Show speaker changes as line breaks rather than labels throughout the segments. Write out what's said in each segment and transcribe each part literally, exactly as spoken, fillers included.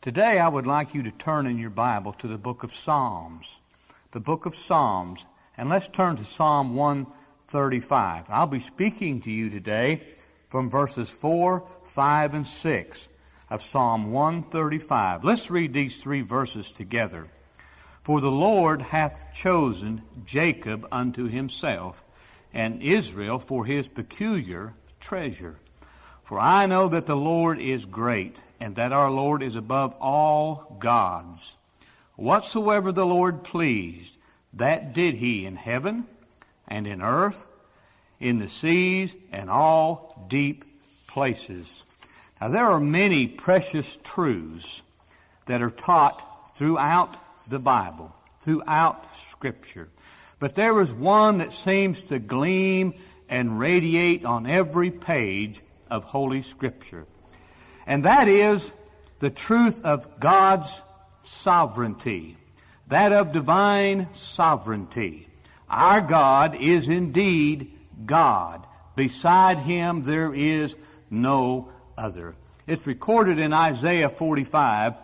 Today I would like you to turn in your Bible to the book of Psalms. The book of Psalms. And let's turn to Psalm one thirty-five. I'll be speaking to you today from verses four, five, and six of Psalm one thirty-five. Let's read these three verses together. For the Lord hath chosen Jacob unto himself, and Israel for his peculiar treasure. For I know that the Lord is great, and that our Lord is above all gods. Whatsoever the Lord pleased, that did he in heaven and in earth, in the seas and all deep places. Now there are many precious truths that are taught throughout the Bible, throughout Scripture. But there is one that seems to gleam and radiate on every page of Holy Scripture. And that is the truth of God's sovereignty, that of divine sovereignty. Our God is indeed God. Beside him there is no other. It's recorded in Isaiah forty-five,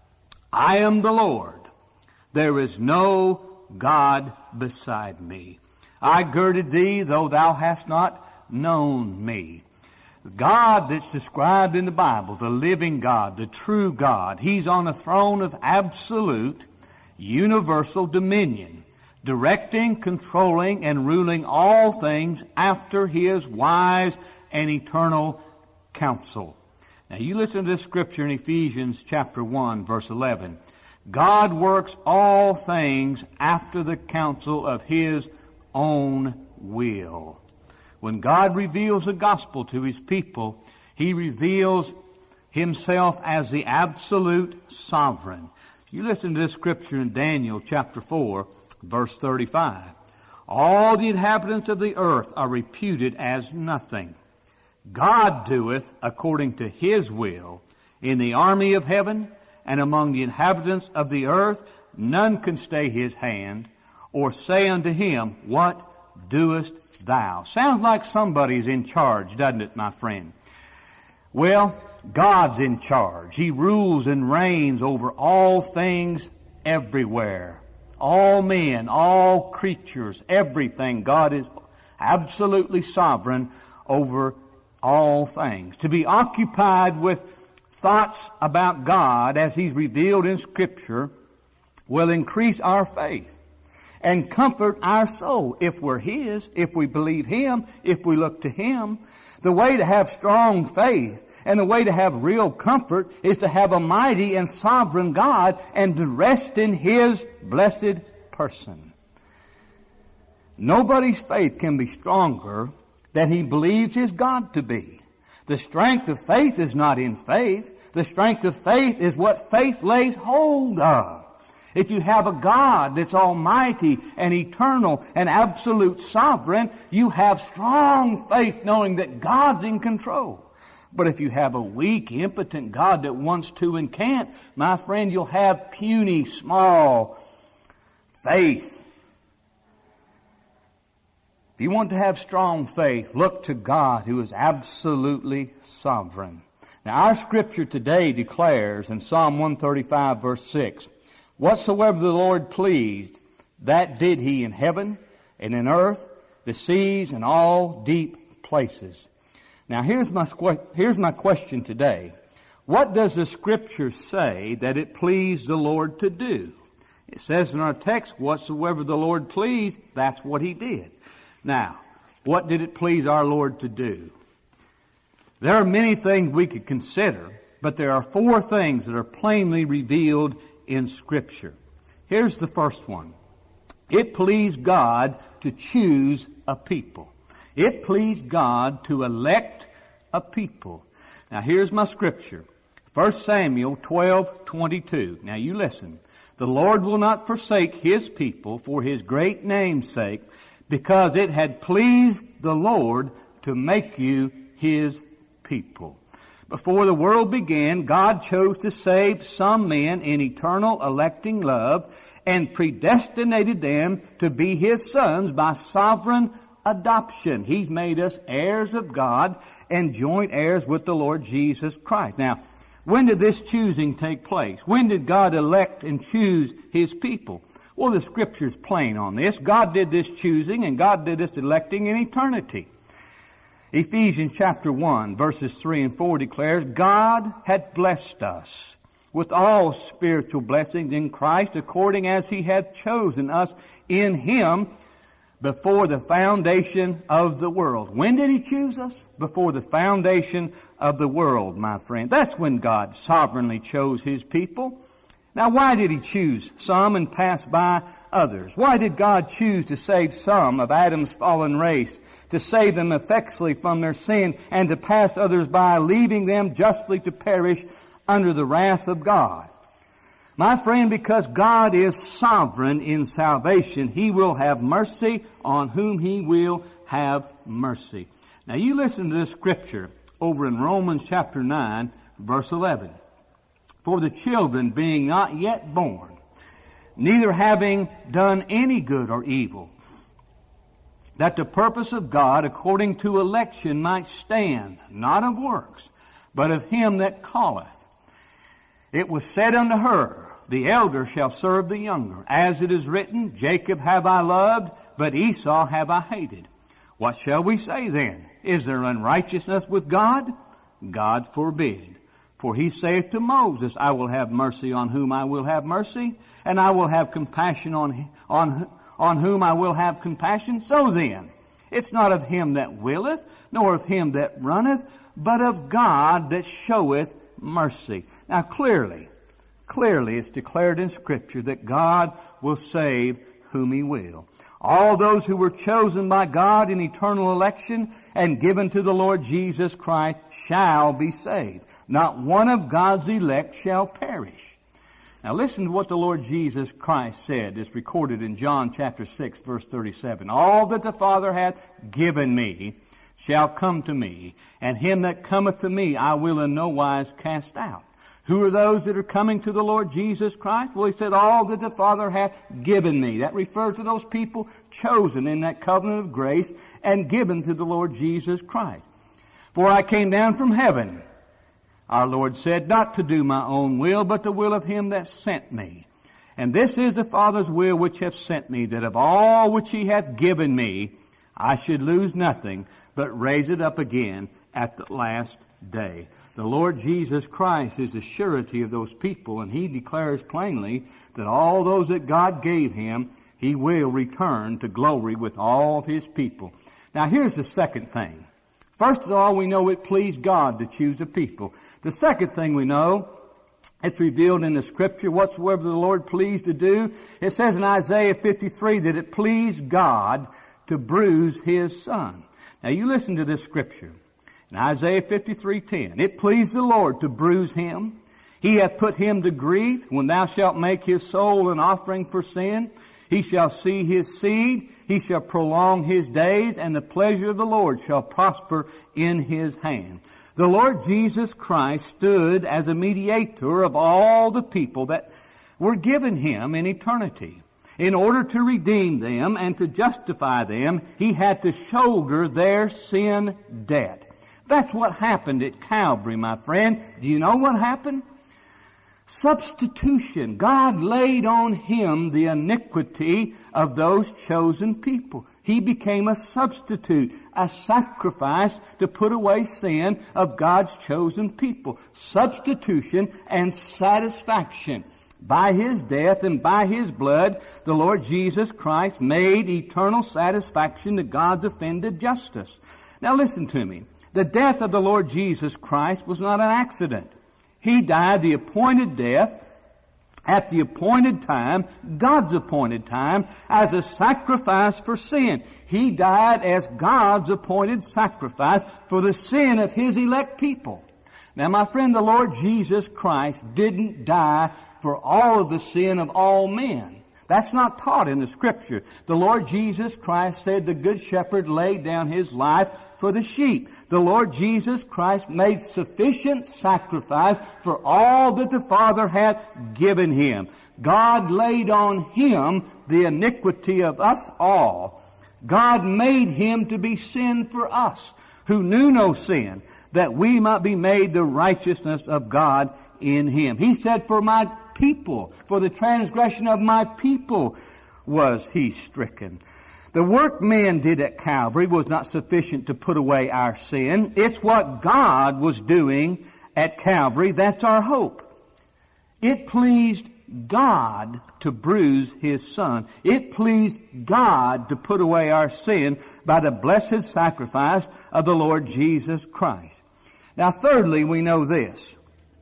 I am the Lord. There is no God beside me. I girded thee, though thou hast not known me. God that's described in the Bible, the living God, the true God, he's on a throne of absolute, universal dominion, directing, controlling, and ruling all things after his wise and eternal counsel. Now you listen to this scripture in Ephesians chapter one, verse eleven. God works all things after the counsel of his own will. When God reveals the gospel to his people, he reveals himself as the absolute sovereign. You listen to this scripture in Daniel chapter four, verse thirty-five. All the inhabitants of the earth are reputed as nothing. God doeth according to his will in the army of heaven and among the inhabitants of the earth. None can stay his hand or say unto him, what doest thou? Sounds like somebody's in charge, doesn't it, my friend? Well, God's in charge. He rules and reigns over all things everywhere. All men, all creatures, everything. God is absolutely sovereign over all things. To be occupied with thoughts about God as he's revealed in Scripture will increase our faith and comfort our soul if we're his, if we believe him, if we look to him. The way to have strong faith and the way to have real comfort is to have a mighty and sovereign God and to rest in his blessed person. Nobody's faith can be stronger than he believes his God to be. The strength of faith is not in faith. The strength of faith is what faith lays hold of. If you have a God that's almighty and eternal and absolute sovereign, you have strong faith knowing that God's in control. But if you have a weak, impotent God that wants to and can't, my friend, you'll have puny, small faith. If you want to have strong faith, look to God who is absolutely sovereign. Now our scripture today declares in Psalm one thirty-five verse six, whatsoever the Lord pleased, that did he in heaven and in earth, the seas and all deep places. Now here's my, here's my question today. What does the Scripture say that it pleased the Lord to do? It says in our text, whatsoever the Lord pleased, that's what he did. Now, what did it please our Lord to do? There are many things we could consider, but there are four things that are plainly revealed in Scripture. Here's the first one. It pleased God to choose a people. It pleased God to elect a people. Now here's my scripture. First Samuel twelve twenty-two. Now you listen. The Lord will not forsake his people for his great name's sake, because it had pleased the Lord to make you his people. Before the world began, God chose to save some men in eternal electing love and predestinated them to be his sons by sovereign adoption. He's made us heirs of God and joint heirs with the Lord Jesus Christ. Now, When did this choosing take place? When did God elect and choose His people? Well, the Scripture's plain on this. God did this choosing and God did this electing in eternity. Ephesians chapter one, verses three and four declares, God had blessed us with all spiritual blessings in Christ according as He hath chosen us in Him before the foundation of the world. When did He choose us? Before the foundation of the world, my friend. That's when God sovereignly chose His people. Now, why did He choose some and pass by others? Why did God choose to save some of Adam's fallen race, to save them effectually from their sin, and to pass others by, leaving them justly to perish under the wrath of God? My friend, because God is sovereign in salvation, He will have mercy on whom He will have mercy. Now, you listen to this scripture over in Romans chapter nine, verse eleven. For the children being not yet born, neither having done any good or evil, that the purpose of God according to election might stand, not of works, but of Him that calleth. It was said unto her, the elder shall serve the younger. As it is written, Jacob have I loved, but Esau have I hated. What shall we say then? Is there unrighteousness with God? God forbid. For He saith to Moses, I will have mercy on whom I will have mercy, and I will have compassion on, on, on whom I will have compassion. So then, it's not of him that willeth, nor of him that runneth, but of God that showeth mercy. Now clearly, clearly it's declared in Scripture that God will save whom He will. All those who were chosen by God in eternal election and given to the Lord Jesus Christ shall be saved. Not one of God's elect shall perish. Now listen to what the Lord Jesus Christ said. It's recorded in John chapter six, verse thirty-seven. All that the Father hath given me shall come to me, and him that cometh to me I will in no wise cast out. Who are those that are coming to the Lord Jesus Christ? Well, He said, all that the Father hath given me. That refers to those people chosen in that covenant of grace and given to the Lord Jesus Christ. For I came down from heaven, our Lord said, not to do my own will, but the will of Him that sent me. And this is the Father's will which hath sent me, that of all which He hath given me, I should lose nothing, but raise it up again at the last day. The Lord Jesus Christ is the surety of those people, and He declares plainly that all those that God gave Him, He will return to glory with all of His people. Now here's the second thing. First of all, we know it pleased God to choose a people. The second thing we know, it's revealed in the Scripture, whatsoever the Lord pleased to do. It says in Isaiah fifty-three that it pleased God to bruise His Son. Now you listen to this Scripture. In Isaiah fifty-three ten, it pleased the Lord to bruise Him. He hath put Him to grief. When thou shalt make His soul an offering for sin, He shall see His seed. He shall prolong His days, and the pleasure of the Lord shall prosper in His hand. The Lord Jesus Christ stood as a mediator of all the people that were given Him in eternity. In order to redeem them and to justify them, He had to shoulder their sin debt. That's what happened at Calvary, my friend. Do you know what happened? Substitution. God laid on Him the iniquity of those chosen people. He became a substitute, a sacrifice to put away sin of God's chosen people. Substitution and satisfaction. By His death and by His blood, the Lord Jesus Christ made eternal satisfaction to God's offended justice. Now listen to me. The death of the Lord Jesus Christ was not an accident. He died the appointed death at the appointed time, God's appointed time, as a sacrifice for sin. He died as God's appointed sacrifice for the sin of His elect people. Now, my friend, the Lord Jesus Christ didn't die for all of the sin of all men. That's not taught in the Scripture. The Lord Jesus Christ said the Good Shepherd laid down His life for the sheep. The Lord Jesus Christ made sufficient sacrifice for all that the Father hath given Him. God laid on Him the iniquity of us all. God made Him to be sin for us. who knew no sin, that we might be made the righteousness of God in him. He said, for my people, for the transgression of my people was he stricken. The work men did at Calvary was not sufficient to put away our sin. It's what God was doing at Calvary. That's our hope. It pleased God to bruise his Son. It pleased God to put away our sin by the blessed sacrifice of the Lord Jesus Christ. Now, thirdly, we know this.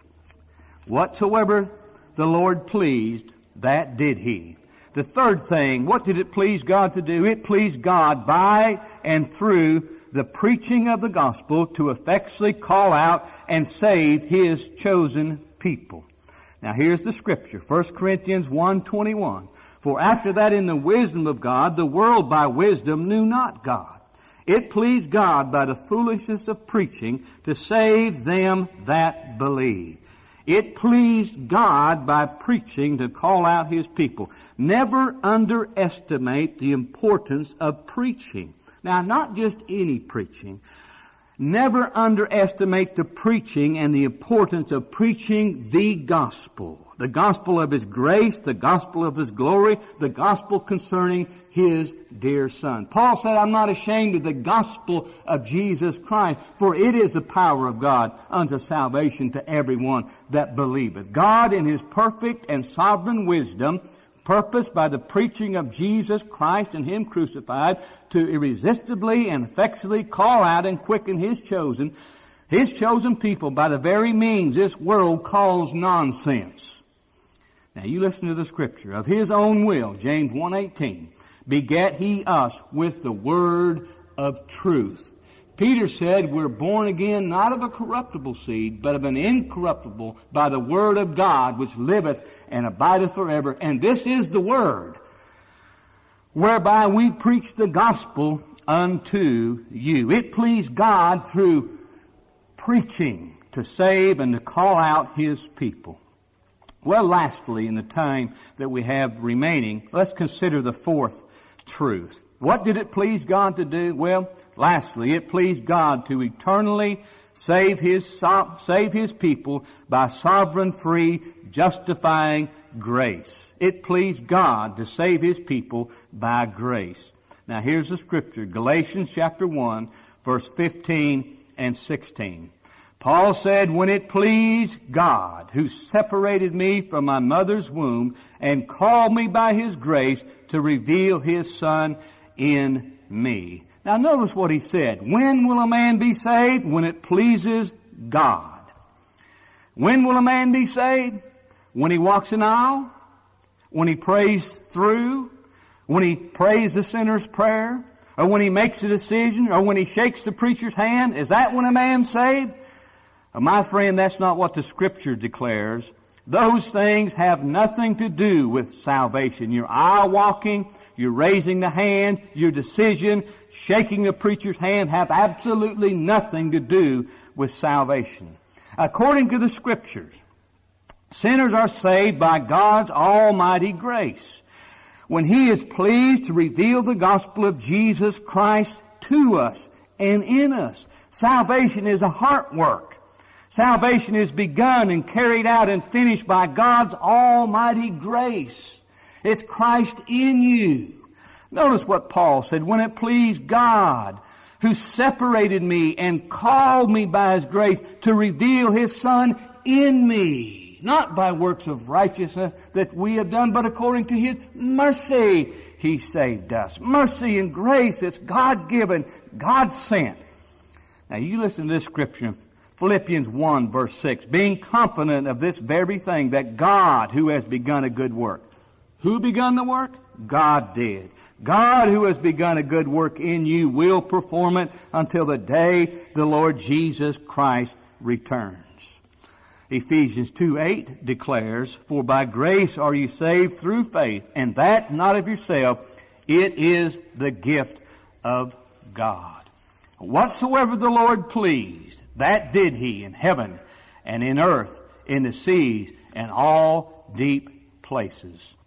Whatsoever the Lord pleased, that did he. The third thing, what did it please God to do? It pleased God by and through the preaching of the gospel to effectually call out and save his chosen people. Now here's the scripture, First Corinthians one twenty-one. For after that in the wisdom of God, the world by wisdom knew not God. It pleased God by the foolishness of preaching to save them that believe. It pleased God by preaching to call out his people. Never underestimate the importance of preaching. Now, not just any preaching. Never underestimate the preaching and the importance of preaching the gospel. The gospel of his grace, the gospel of his glory, the gospel concerning his dear Son. Paul said, I'm not ashamed of the gospel of Jesus Christ, for it is the power of God unto salvation to everyone that believeth. God in his perfect and sovereign wisdom purposed by the preaching of Jesus Christ and him crucified to irresistibly and effectually call out and quicken his chosen, his chosen people by the very means this world calls nonsense. Now you listen to the scripture. Of his own will, James one eighteen, begat he us with the word of truth. Peter said we're born again not of a corruptible seed, but of an incorruptible by the word of God, which liveth and abideth forever. And this is the word whereby we preach the gospel unto you. It pleased God through preaching to save and to call out his people. Well, lastly, in the time that we have remaining, let's consider the fourth truth. What did it please God to do? Well, lastly, it pleased God to eternally save his, save his people by sovereign, free, justifying grace. It pleased God to save his people by grace. Now here's the scripture, Galatians chapter one, verse fifteen and sixteen. Paul said, when it pleased God, who separated me from my mother's womb and called me by his grace to reveal his Son in me. Now notice what he said. When will a man be saved? When it pleases God. When will a man be saved? When he walks an aisle? When he prays through? When he prays the sinner's prayer? Or when he makes a decision? Or when he shakes the preacher's hand? Is that when a man's saved? My friend, that's not what the Scripture declares. Those things have nothing to do with salvation. Your aisle walking, your raising the hand, your decision, shaking the preacher's hand have absolutely nothing to do with salvation. According to the Scriptures, sinners are saved by God's almighty grace when he is pleased to reveal the gospel of Jesus Christ to us and in us. Salvation is a heart work. Salvation is begun and carried out and finished by God's almighty grace. It's Christ in you. Notice what Paul said, when it pleased God, who separated me and called me by his grace to reveal his Son in me, not by works of righteousness that we have done, but according to his mercy he saved us. Mercy and grace, it's God-given, God-sent. Now you listen to this scripture, Philippians one verse six, being confident of this very thing, that God who has begun a good work. Who begun the work? God did. God who has begun a good work in you will perform it until the day the Lord Jesus Christ returns. Ephesians two eight declares, for by grace are you saved through faith, and that not of yourself, it is the gift of God. Whatsoever the Lord pleased, that did he in heaven and in earth, in the seas, and all deep places.